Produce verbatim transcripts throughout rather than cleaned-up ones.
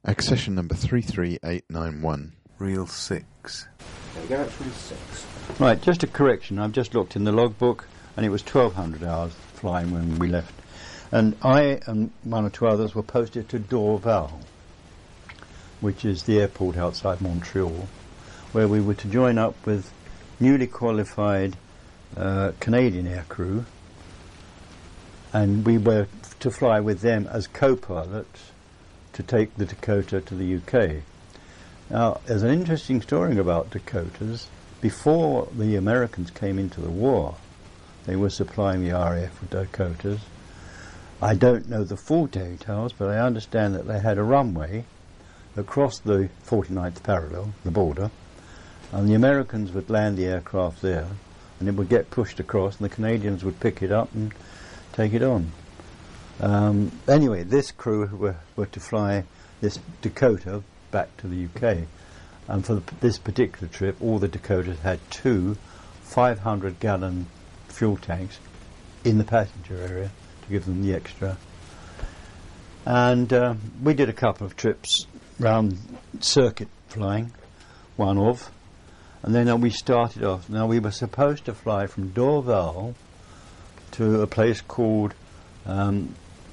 Accession number three three eight nine one. Reel six. There we go, that's reel six. Right, just a correction. I've just looked in the logbook, and it was twelve hundred hours flying when we left. And I and one or two others were posted to Dorval, which is the airport outside Montreal, where we were to join up with newly qualified uh, Canadian aircrew, and we were to fly with them as co-pilots to take the Dakota to the U K. Now, there's an interesting story about Dakotas. Before the Americans came into the war, they were supplying the R A F with Dakotas. I don't know the full details, but I understand that they had a runway across the forty-ninth parallel, the border, and the Americans would land the aircraft there, and it would get pushed across, and the Canadians would pick it up and take it on. Um, anyway, this crew were, were to fly this Dakota back to the U K, and for the, this particular trip, all the Dakotas had two five hundred gallon fuel tanks in the passenger area to give them the extra. And uh, we did a couple of trips round circuit flying, one of, and then uh, we started off. Now, we were supposed to fly from Dorval to a place called um,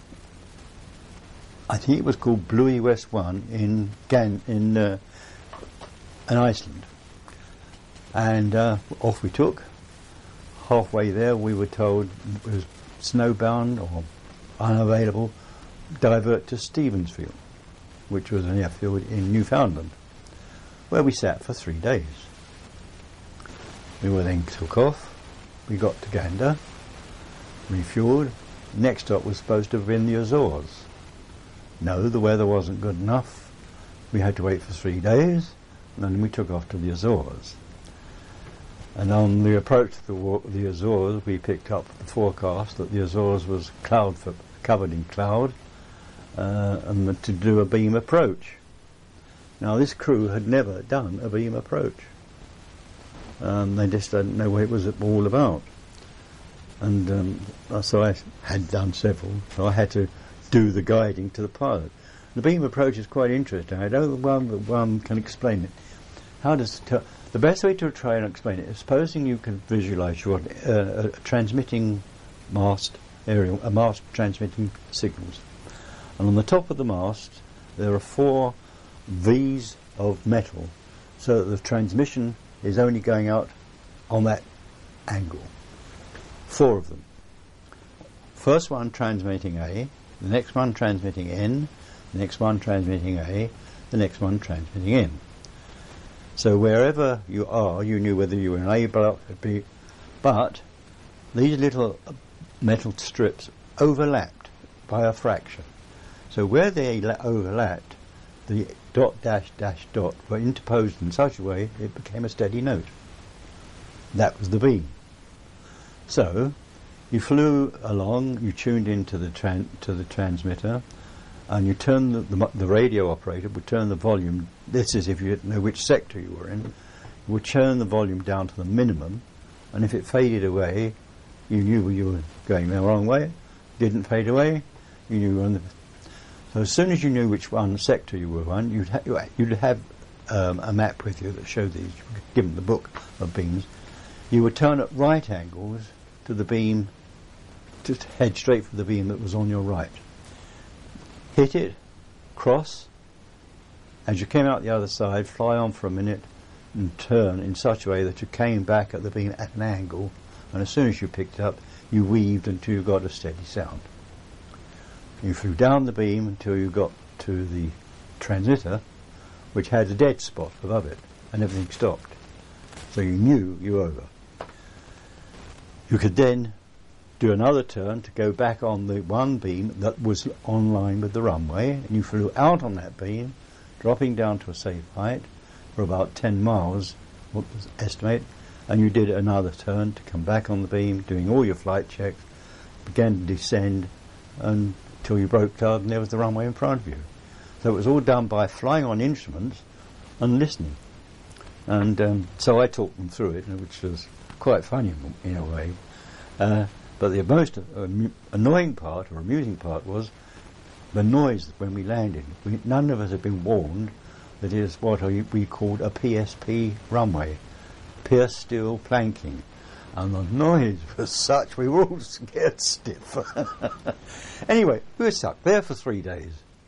I think it was called Bluey West One in Gan in uh, in Iceland, and uh, off we took. Halfway there, we were told it was snowbound or unavailable. Divert to Stevensfield, which was an airfield in Newfoundland, where we sat for three days. We were then took off. We got to Gander, refueled. Next stop was supposed to have been the Azores. No, the weather wasn't good enough. We had to wait for three days, and then we took off to the Azores. And on the approach to the, wa- the Azores, we picked up the forecast that the Azores was cloud for, covered in cloud, uh, and to do a beam approach. Now, this crew had never done a beam approach. Um, they just didn't know what it was all about. And um, so I had done several, so I had to do the guiding to the pilot. The beam approach is quite interesting. I don't know one, one can explain it. How does t- the best way to try and explain it is supposing you can visualize your uh, a transmitting mast area, a mast transmitting signals, and on the top of the mast there are four V's of metal, so that the transmission is only going out on that angle. Four of them. First one transmitting A, the next one transmitting N, the next one transmitting A, the next one transmitting N. So wherever you are, you knew whether you were in A block or B, but these little metal strips overlapped by a fraction. So where they la- overlapped, the dot dash dash dot were interposed in such a way it became a steady note. That was the beam. So you flew along, you tuned into the tran- to the transmitter, and you turn the, the, the radio operator would turn the volume. This is if you didn't know which sector you were in. You would turn the volume down to the minimum, and if it faded away, you knew you were going the wrong way. Didn't fade away, you knew you were on the. So as soon as you knew which one sector you were on, you'd ha- you'd have um, a map with you that showed these. Given the book of beams, you would turn at right angles to the beam, to head straight for the beam that was on your right. Hit it, cross, as you came out the other side, fly on for a minute and turn in such a way that you came back at the beam at an angle, and as soon as you picked it up, you weaved until you got a steady sound. You flew down the beam until you got to the transmitter, which had a dead spot above it, and everything stopped. So you knew you were over. You could then do another turn to go back on the one beam that was on line with the runway, and you flew out on that beam, dropping down to a safe height for about ten miles, what was estimate, and you did another turn to come back on the beam, doing all your flight checks, began to descend until you broke cloud and there was the runway in front of you. So it was all done by flying on instruments and listening. And um, so I talked them through it, which was quite funny in a way. Uh, But the most uh, annoying part or amusing part was the noise when we landed, we, none of us had been warned that it is what we called a P S P runway, pierced steel planking. And the noise was such, we were all scared stiff. Anyway, we were stuck there for three days.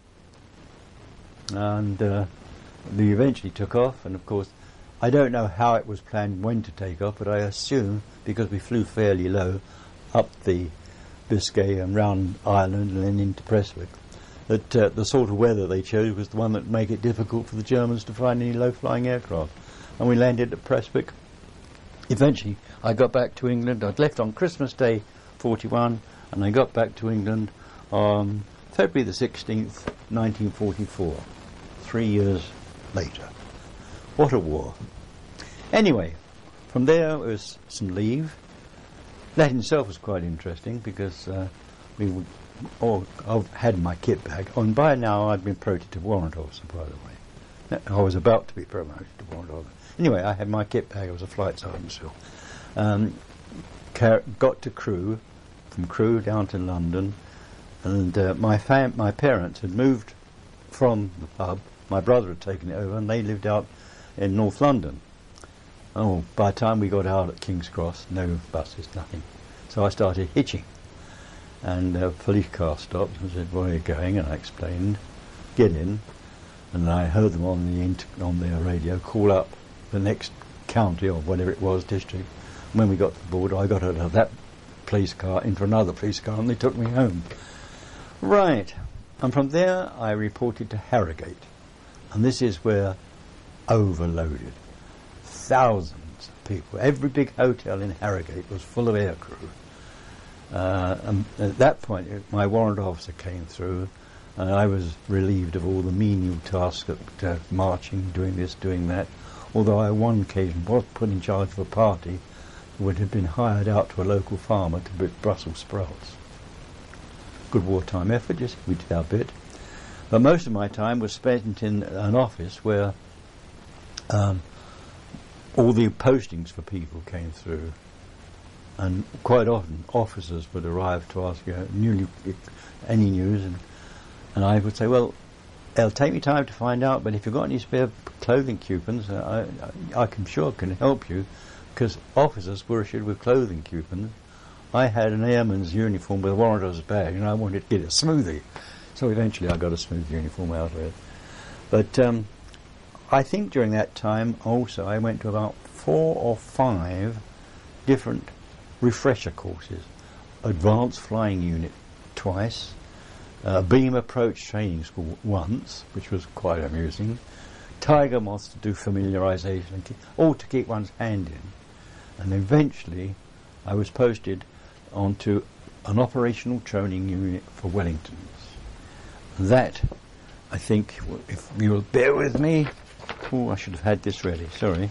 And uh, we eventually took off, and of course, I don't know how it was planned when to take off, but I assume, because we flew fairly low, up the Biscay and round Ireland and then into Prestwick, that uh, the sort of weather they chose was the one that would make it difficult for the Germans to find any low-flying aircraft. And we landed at Prestwick. Eventually, I got back to England. I'd left on Christmas Day forty-one, and I got back to England on February the sixteenth, nineteen forty-four, three years later. What a war. Anyway, from there it was some leave. That in itself was quite interesting because uh, we would, oh, I had my kit bag. Oh, and by now I'd been promoted to warrant officer, by the way. I was about to be promoted to warrant officer. Anyway, I had my kit bag. I was a flight sergeant still. Um, car- got to Crewe, from Crewe down to London, and uh, my fam- my parents had moved from the pub. My brother had taken it over, and they lived out in North London. Oh, by the time we got out at King's Cross, no buses, nothing. So I started hitching. And a police car stopped and said, "Where are you going?" And I explained, "Get in." And I heard them on the inter- on their radio call up the next county or whatever it was, district. And when we got to the border, I got out of that police car into another police car, and they took me home. Right. And from there, I reported to Harrogate. And this is where overloaded. Thousands of people. Every big hotel in Harrogate was full of aircrew. Uh, and at that point, it, my warrant officer came through, and I was relieved of all the menial tasks of uh, marching, doing this, doing that. Although I, on one occasion, was put in charge of a party who would have been hired out to a local farmer to put Brussels sprouts. Good wartime effort, just we did our bit. But most of my time was spent in an office where um, all the postings for people came through. And quite often officers would arrive to ask uh, newly, any news, and, and I would say, well, it'll take me time to find out, but if you've got any spare clothing coupons, uh, I, I can sure can help you, because officers were issued with clothing coupons. I had an airman's uniform with a warrant officer's badge, and I wanted to get a smoothie. So eventually I got a smooth uniform out of it. But um, I think during that time also I went to about four or five different refresher courses. Advanced Flying Unit twice, uh, Beam Approach Training School once, which was quite amusing, Tiger Moths to do familiarisation, all to keep one's hand in. And eventually I was posted onto an operational training unit for Wellingtons. That, I think, if you will bear with me, oh, I should have had this ready, sorry.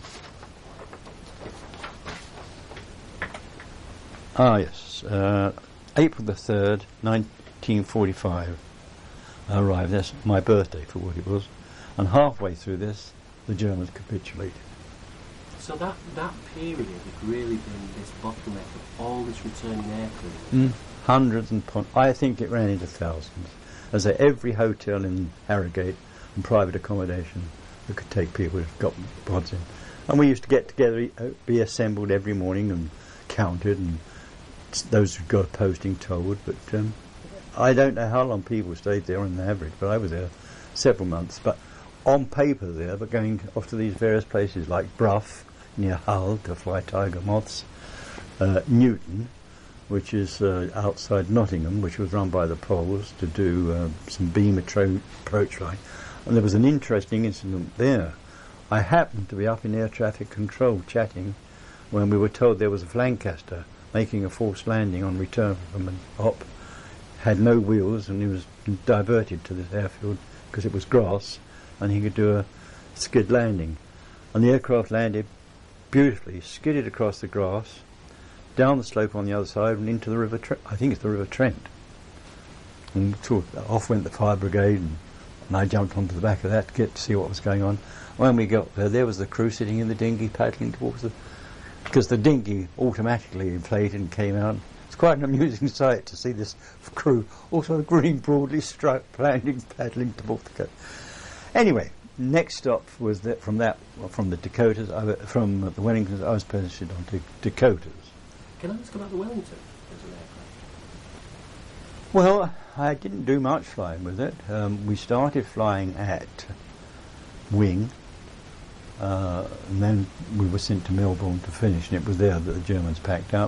Ah, yes, uh, April the third, nineteen forty-five, I arrived. That's my birthday for what it was. And halfway through this, the Germans capitulated. So that, that period had really been this bottleneck of all this returning aircraft. Mm, hundreds and pon- I think it ran into thousands. As a, every hotel in Harrogate and private accommodation that could take people got pods in. And we used to get together, uh, be assembled every morning and counted, and those who got a posting told. But um, I don't know how long people stayed there on average, but I was there several months. But on paper there, but going off to these various places like Brough, near Hull, to fly Tiger Moths, uh, Newton, which is uh, outside Nottingham, which was run by the Poles, to do uh, some beam atro- approach flying. And there was an interesting incident there. I happened to be up in air traffic control chatting when we were told there was a Lancaster making a forced landing on return from an op, had no wheels, and he was diverted to this airfield because it was grass and he could do a skid landing. And the aircraft landed beautifully, skidded across the grass, down the slope on the other side and into the River Trent. I think it's the River Trent. And so off went the fire brigade, and, and I jumped onto the back of that to get to see what was going on. When we got there, there was the crew sitting in the dinghy paddling towards the... because the dinghy automatically inflated and came out. It's quite an amusing sight to see this crew, also green broadly striped, landing, paddling towards the coast. Anyway, next stop was that from that, well, from the Dakotas, I, w- from the Wellingtons, I was posted on to Dakotas. Can I ask about the Wellington as an aircraft? Well, I didn't do much flying with it. Um, we started flying at Wing, uh, and then we were sent to Melbourne to finish, and it was there that the Germans packed up.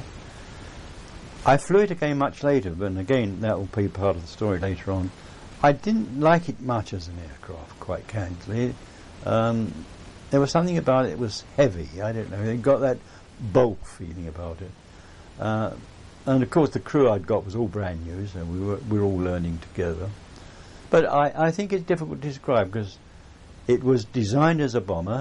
I flew it again much later, but again, that will be part of the story later on. I didn't like it much as an aircraft, quite candidly. Um, there was something about it that was heavy, I don't know, it got that bulk feeling about it. Uh, and of course the crew I'd got was all brand new, so we were, we were all learning together. But I, I think it's difficult to describe because it was designed as a bomber,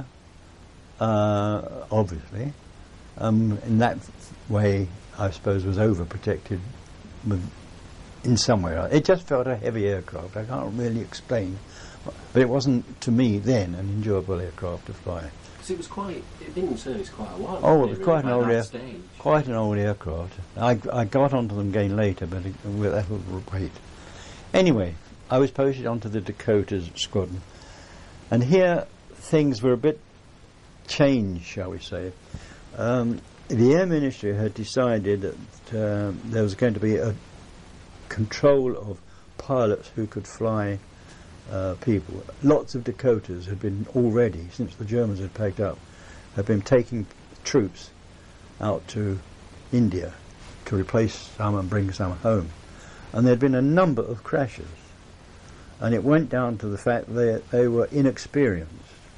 uh, obviously. Um, in that way, I suppose, was overprotected with, in some way. It just felt a heavy aircraft. I can't really explain. But it wasn't, to me, then, an enjoyable aircraft to fly. Because it was quite, it been in service quite a while. Oh, It it was quite an old air, stage. quite an old aircraft. I, I got onto them again later, but it, well, that was great. Anyway, I was posted onto the Dakotas squadron. And here, things were a bit changed, shall we say. Um, the Air Ministry had decided that uh, there was going to be a control of pilots who could fly uh, people. Lots of Dakotas had been already, since the Germans had packed up, had been taking troops out to India to replace some and bring some home. And there had been a number of crashes. And it went down to the fact that they were inexperienced.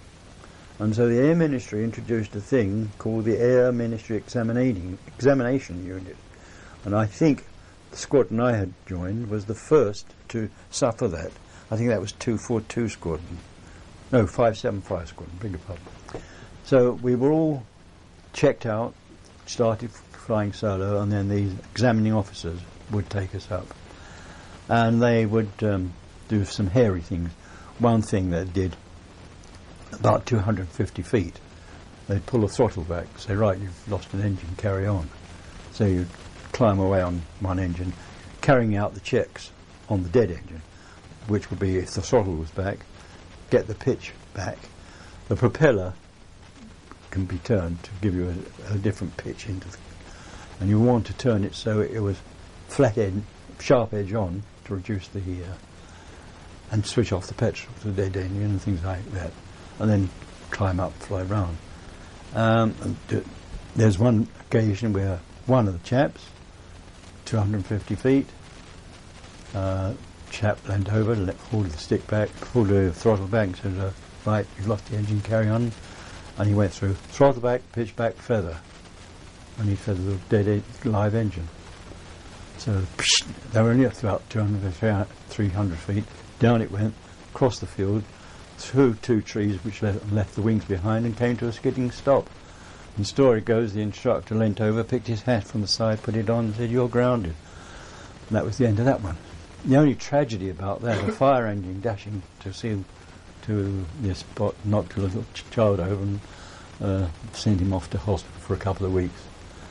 And so the Air Ministry introduced a thing called the Air Ministry Examining, Examination Unit. And I think the squadron I had joined was the first to suffer that. I think that was two forty-two Squadron. No, five seventy-five Squadron, beg your pardon. So we were all checked out, started flying solo, and then these examining officers would take us up. And they would um, do some hairy things. One thing they did, about two hundred fifty feet, they'd pull the throttle back, say, right, you've lost an engine, carry on. So you'd climb away on one engine, carrying out the checks on the dead engine, which would be if the throttle was back, get the pitch back. The propeller can be turned to give you a, a different pitch into the, and you want to turn it so it, it was flat end, sharp edge on to reduce the uh, and switch off the petrol to the dead engine and things like that, and then climb up, fly round. Um, and do, there's one occasion where one of the chaps, two hundred fifty feet, uh, chap leant over, let, pulled the stick back, pulled the throttle back, and said, uh, right, you've lost the engine, carry on. And he went through throttle back, pitch back, feather, and he feathered the dead e- live engine. So psh, they were only up to about two hundred, three hundred feet. Down it went, across the field, through two trees which left, left the wings behind, and came to a skidding stop. And the story goes, the instructor leant over, picked his hat from the side, put it on, and said, "You're grounded." And that was the end of that one. The only tragedy about that, a fire engine dashing to see to this spot, knocked a little ch- child over and uh, sent him off to hospital for a couple of weeks.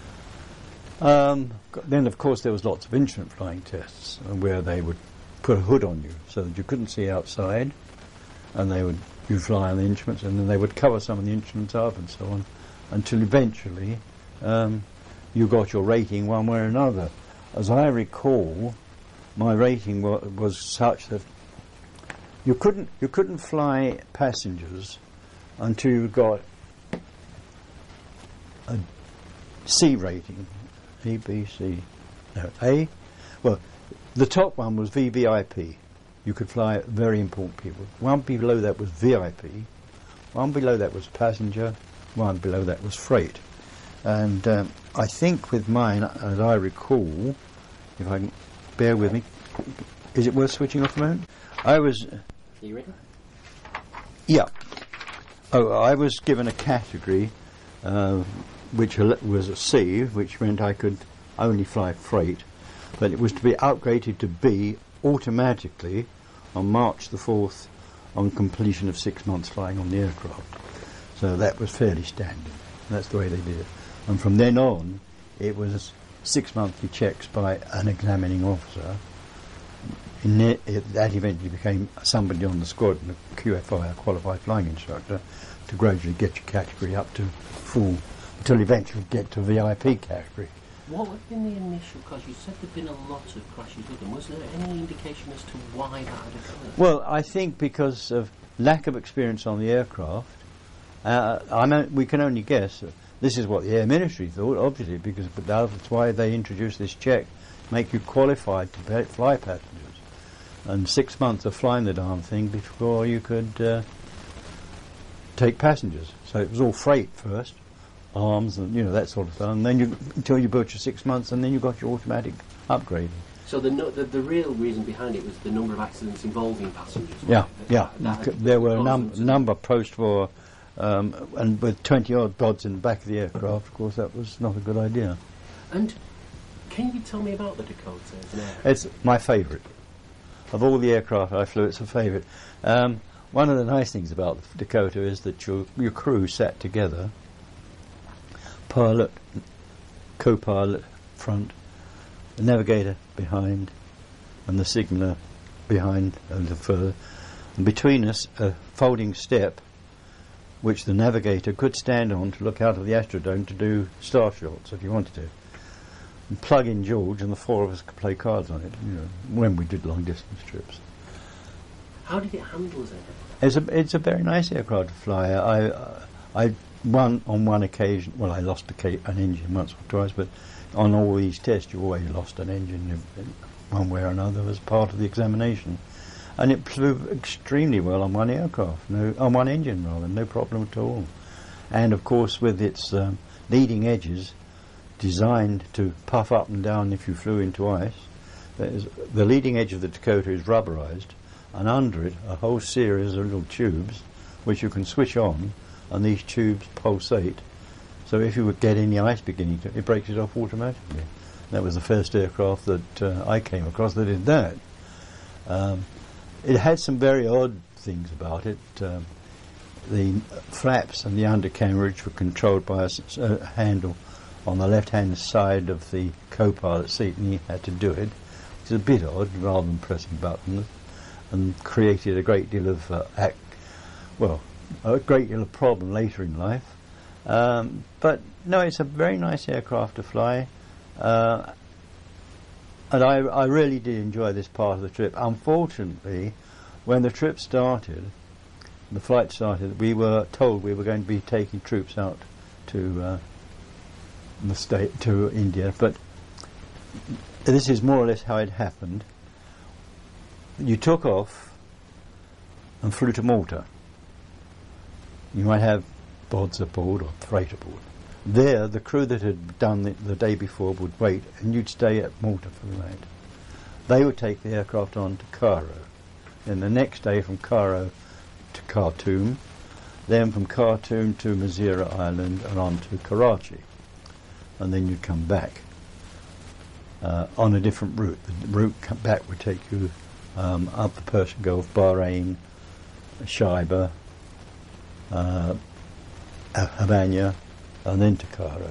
Um, then, of course, there was lots of instrument flying tests uh, where they would put a hood on you so that you couldn't see outside, and they would you fly on the instruments, and then they would cover some of the instruments up and so on, until eventually um, you got your rating one way or another. As I recall, my rating wa- was such that you couldn't you couldn't fly passengers until you got a C rating, A, B, C, no A. Well, the top one was V V I P. You could fly very important people. One below that was V I P. One below that was passenger. One below that was freight. And um, I think with mine, as I recall, if I can bear with me, is it worth switching off a moment? I was. Are you ready? Yeah. Oh, I was given a category uh, which was a C, which meant I could only fly freight, but it was to be upgraded to B automatically on March the fourth on completion of six months flying on the aircraft. So that was fairly standard. That's the way they did it. And from then on, it was six monthly checks by an examining officer. In it, it, that eventually became somebody on the squadron, a Q F I, a qualified flying instructor, to gradually get your category up to full, until eventually get to V I P category. What have been the initial, because you said there have been a lot of crashes with them, was there any indication as to why that had occurred? Well, I think because of lack of experience on the aircraft, uh, I mean, we can only guess. This is what the Air Ministry thought, obviously, because but that's why they introduced this check, make you qualified to pa- fly passengers. And six months of flying the darn thing before you could uh, take passengers. So it was all freight first, arms and, you know, that sort of thing. And then you, until you built your six months, and then you got your automatic upgrading. So the, no, the the real reason behind it was the number of accidents involving passengers. Yeah, right? yeah. That, that there were a caused num- them to- number post-war, um, and with twenty odd bods in the back of the aircraft, of course, that was not a good idea. And can you tell me about the Dakota as an aircraft? It's my favourite. Of all the aircraft I flew, it's a favourite. Um, one of the nice things about the Dakota is that your, your crew sat together, pilot, co-pilot front, the navigator behind, and the signaller behind a little further. And between us, a folding step which the navigator could stand on to look out of the Astrodome to do star shots if you wanted to. And plug in George, and the four of us could play cards on it, you know, when we did long distance trips. How did it handle as an aircraft? It's a it's a very nice aircraft to fly. I uh, I won on one occasion. Well, I lost a ca- an engine once or twice, but on all these tests, you always lost an engine in, in one way or another as part of the examination. And it flew extremely well on one aircraft, no, on one engine rather, no problem at all. And of course, with its um, leading edges designed to puff up and down if you flew into ice, there's, the leading edge of the Dakota is rubberized, and under it a whole series of little tubes which you can switch on, and these tubes pulsate. So if you would get any ice beginning to, it breaks it off automatically. That was the first aircraft that uh, I came across that did that. Um, it had some very odd things about it. Um, the flaps and the undercarriage were controlled by a s- uh, handle on the left-hand side of the co-pilot seat, and he had to do it, which is a bit odd, rather than pressing buttons, and created a great deal of uh, ac- well, a great deal of problem later in life. Um, but no, it's a very nice aircraft to fly, uh, and I, I really did enjoy this part of the trip. Unfortunately, when the trip started, the flight started, we were told we were going to be taking troops out to uh, the state, to India, but this is more or less how it happened. You took off and flew to Malta. You might have bods aboard or freight aboard. There, the crew that had done it the day before would wait, and you'd stay at Malta for the night. They would take the aircraft on to Cairo. Then the next day from Cairo to Khartoum, then from Khartoum to Madeira Island and on to Karachi. And then you'd come back uh, on a different route. The route come back would take you um, up the Persian Gulf, Bahrain, Shaiba, uh, Havana, and then to Cairo.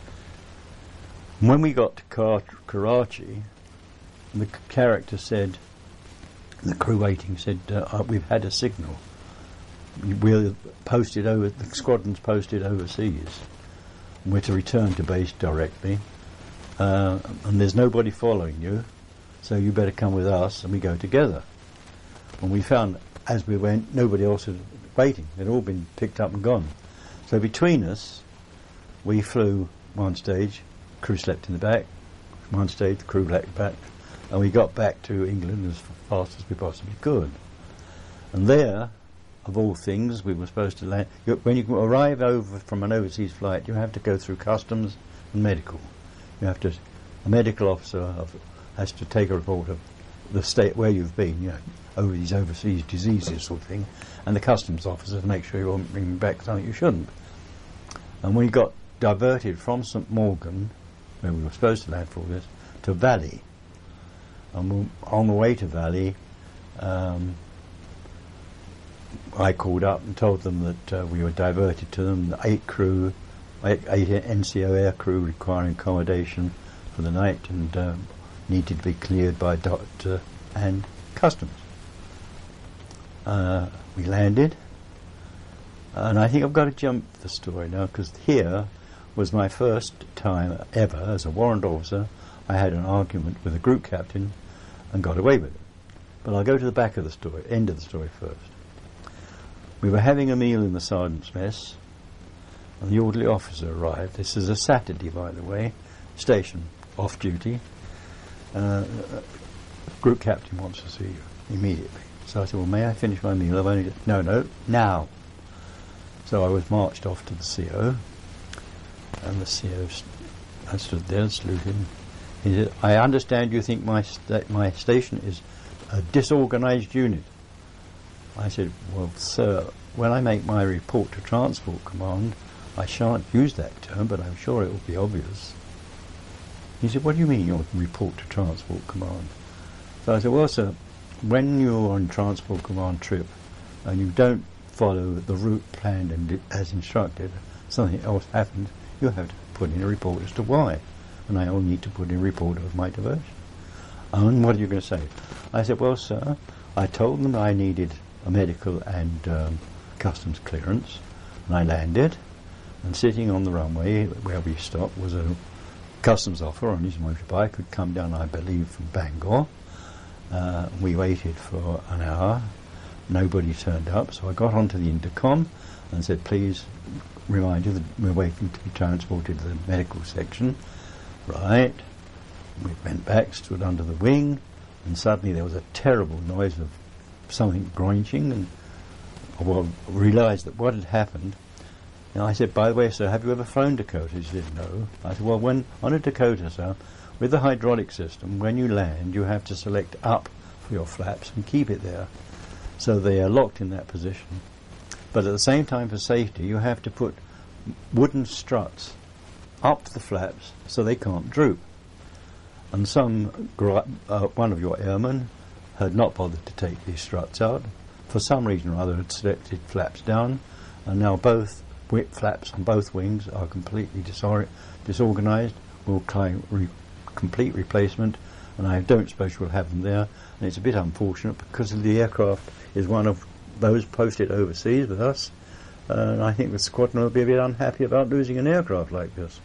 When we got to Kar- Karachi, the c- character said, the crew waiting said, uh, we've had a signal. We're posted over, the squadron's posted overseas. We're to return to base directly, uh, and there's nobody following you, so you better come with us, and we go together. And we found, as we went, nobody else was waiting. They'd all been picked up and gone. So between us, we flew one stage, crew slept in the back, one stage, the crew slept back, and we got back to England as fast as we possibly could. And there, of all things, we were supposed to land. You, when you arrive over from an overseas flight, you have to go through customs and medical. You have to, a medical officer of, has to take a report of the state where you've been, you know, over these overseas diseases sort of thing, and the customs officer to make sure you won't bring back something you shouldn't. And we got diverted from St Morgan, where we were supposed to land for all this, to Valley. And we, on the way to Valley, um, I called up and told them that uh, we were diverted to them, eight crew, eight, eight N C O air crew requiring accommodation, for the night and um, needed to be cleared by doctor and customs. Uh, we landed, and I think I've got to jump the story now, because here was my first time ever as a warrant officer. I had an argument with a group captain and got away with it. But I'll go to the back of the story, end of the story first. We were having a meal in the sergeant's mess, and the orderly officer arrived. This is a Saturday, by the way, station, off duty. Uh, group captain wants to see you immediately. So I said, well, may I finish my meal? I've only got... No, no, now. So I was marched off to the C O, and the C O st- I stood there and saluted him. He said, I understand you think my sta- my station is a disorganised unit. I said, well, sir, when I make my report to Transport Command, I shan't use that term, but I'm sure it will be obvious. He said, what do you mean your report to Transport Command? So I said, well, sir, when you're on Transport Command trip and you don't follow the route planned and di- as instructed, something else happens, you have to put in a report as to why. And I only need to put in a report of my diversion. And what are you going to say? I said, well, sir, I told them I needed a medical and um, customs clearance, and I landed, and sitting on the runway where we stopped was a customs officer on his motorbike who'd come down, I believe, from Bangor. Uh, we waited for an hour. Nobody turned up, so I got onto the intercom and said, please remind you that we're waiting to be transported to the medical section. Right. We went back, stood under the wing, and suddenly there was a terrible noise of something grunting, and I well, realised that what had happened. And I said, by the way, sir, have you ever flown Dakota? He said, no. I said, well, when on a Dakota, sir, with the hydraulic system, when you land, you have to select up for your flaps and keep it there. So they are locked in that position. But at the same time, for safety, you have to put wooden struts up the flaps so they can't droop. And some, gr- uh, one of your airmen had not bothered to take these struts out. For some reason or other, had selected flaps down, and now both wi- flaps on both wings are completely disor- disorganised. We'll try re- complete replacement, and I don't suppose we'll have them there. And it's a bit unfortunate because the aircraft is one of those posted overseas with us, uh, and I think the squadron will be a bit unhappy about losing an aircraft like this.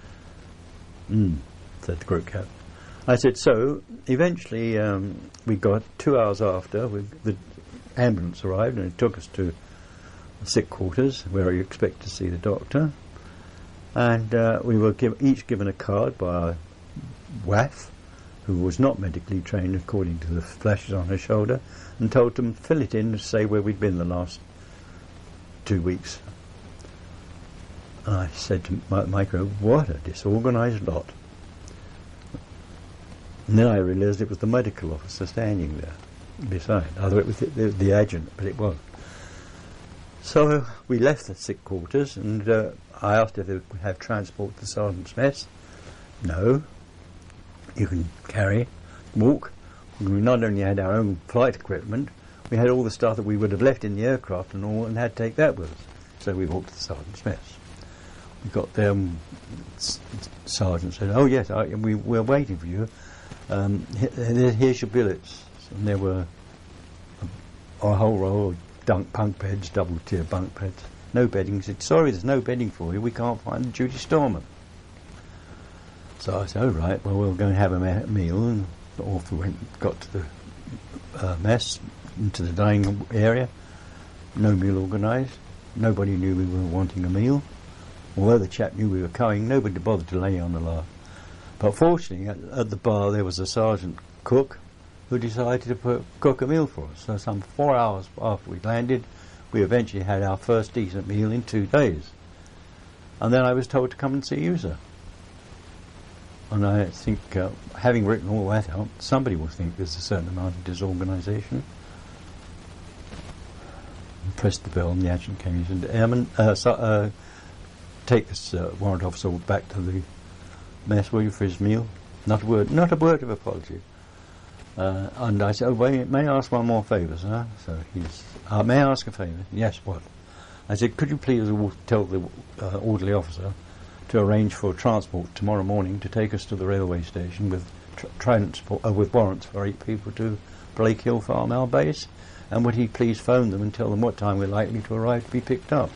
Mm, said the group captain. I said, so eventually um, we got two hours after, we, the ambulance arrived and it took us to the sick quarters where you expect to see the doctor, and uh, we were give, each given a card by a W A F who was not medically trained according to the flashes on her shoulder, and told them to fill it in to say where we'd been the last two weeks. And I said to my Micro, what a disorganised lot. And then I realised it was the medical officer standing there beside. Either it was the, the, the adjutant, but it was. So we left the sick quarters, and uh, I asked if they would have transport to the sergeant's mess. No. You can carry, walk. We not only had our own flight equipment, we had all the stuff that we would have left in the aircraft and all, and had to take that with us. So we walked to the sergeant's mess. We got there, and s- sergeant said, oh yes, I, we, we're waiting for you. Um, here, here's your billets. And there were a, a whole row of dunk bunk beds, double tier bunk beds. No bedding. He said, sorry, there's no bedding for you. We can't find the duty storeman. So I said, oh right, well we'll go and have a me- meal. And off we went, got to the uh, mess, into the dining area. No meal organised. Nobody knew we were wanting a meal. Although the chap knew we were coming, nobody bothered to lay on the laugh. But fortunately, at, at the bar there was a sergeant cook who decided to put, cook a meal for us. So some four hours after we landed, we eventually had our first decent meal in two days. And then I was told to come and see you, sir. And I think, uh, having written all that out, somebody will think there's a certain amount of disorganisation. Pressed the bell and the adjutant came in and said, Airman, uh, so, uh, take this uh, warrant officer back to the mess, will you, for his meal? Not a word, not a word of apology. Uh, and I said, oh, wait, may I ask one more favour, sir? So he's, uh, may I ask a favour? Yes, what? I said, could you please tell the uh, orderly officer to arrange for transport tomorrow morning to take us to the railway station with tr- transport uh, with warrants for eight people to Blake Hill Farm, our base, and would he please phone them and tell them what time we're likely to arrive to be picked up.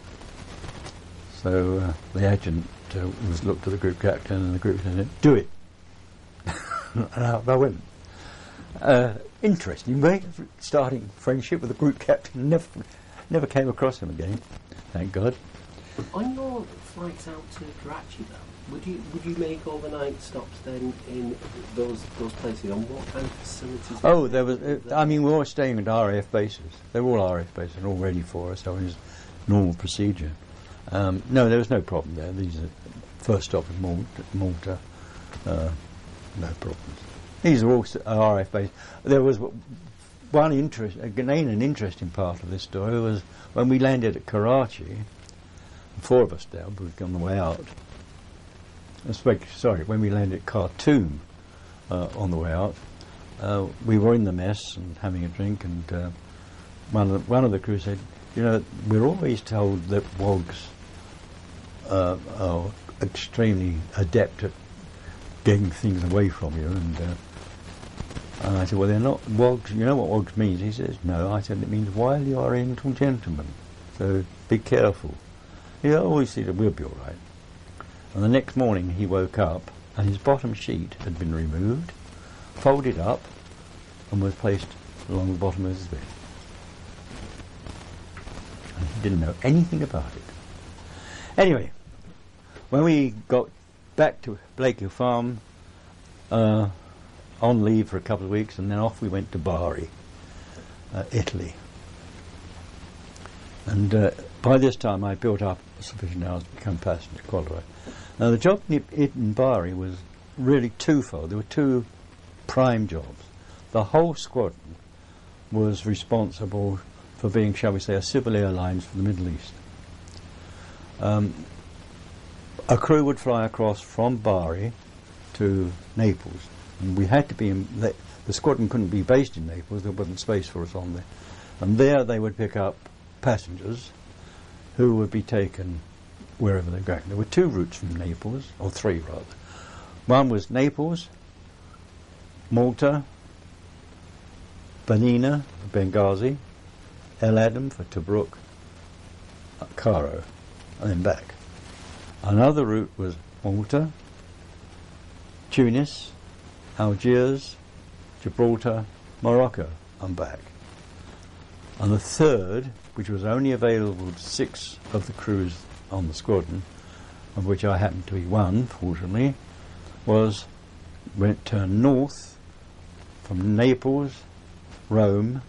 So uh, the agent uh, was looked at the group captain, and the group captain said, "Do it." And out I went. Uh, interesting way of starting friendship with a group captain. Never, never came across him again, thank God. On your flights out to Karachi, though, would you would you make overnight stops then in those those places? On what kind of facilities? Oh, there was. Uh, I mean, we were staying at R A F bases. They were all R A F bases and all ready for us. So it was normal procedure. Um, no, there was no problem there. These are first stop was Malta. Malta. Uh, no problems. These are all s- R A F bases. There was w- one interest. Again, an interesting part of this story was when we landed at Karachi. Four of us there, but we were on the way out. Sorry, when we landed at Khartoum uh, on the way out, uh, we were in the mess and having a drink, and uh, one, of the, one of the crew said, "You know, we're always told that wogs uh, are extremely adept at getting things away from you." And, uh, and I said, "Well, they're not wogs. You know what wogs means?" He says, "No." I said, "It means wily Oriental gentlemen. So be careful." He always said, "We'll be all right." And the next morning he woke up and his bottom sheet had been removed, folded up, and was placed along the bottom of his bed. And he didn't know anything about it. Anyway, when we got back to Blake Hill Farm, uh, on leave for a couple of weeks, and then off we went to Bari, uh, Italy. And uh, by this time I built up sufficient hours to become passenger qualified. Now the job in, in Bari was really twofold. There were two prime jobs. The whole squadron was responsible for being, shall we say, a civil airlines for the Middle East. Um, a crew would fly across from Bari to Naples, and we had to be in, the, the squadron couldn't be based in Naples, there wasn't space for us on there. And there they would pick up passengers who would be taken wherever they're going. There were two routes from Naples, or three rather. One was Naples, Malta, Banina, Benghazi, El Adam for Tobruk, Cairo, and then back. Another route was Malta, Tunis, Algiers, Gibraltar, Morocco, and back. And the third, which was only available to six of the crews on the squadron, of which I happened to be one, fortunately, was went turned north from Naples, Rome,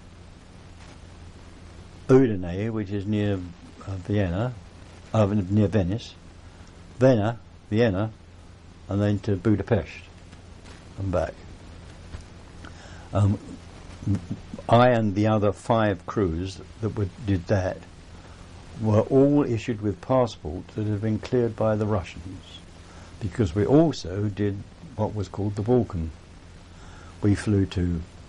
Udine, which is near uh, Vienna, uh, near Venice, Vienna, Vienna, and then to Budapest and back. Um, I and the other five crews that would, did that were all issued with passports that had been cleared by the Russians, because we also did what was called the Balkan. We flew to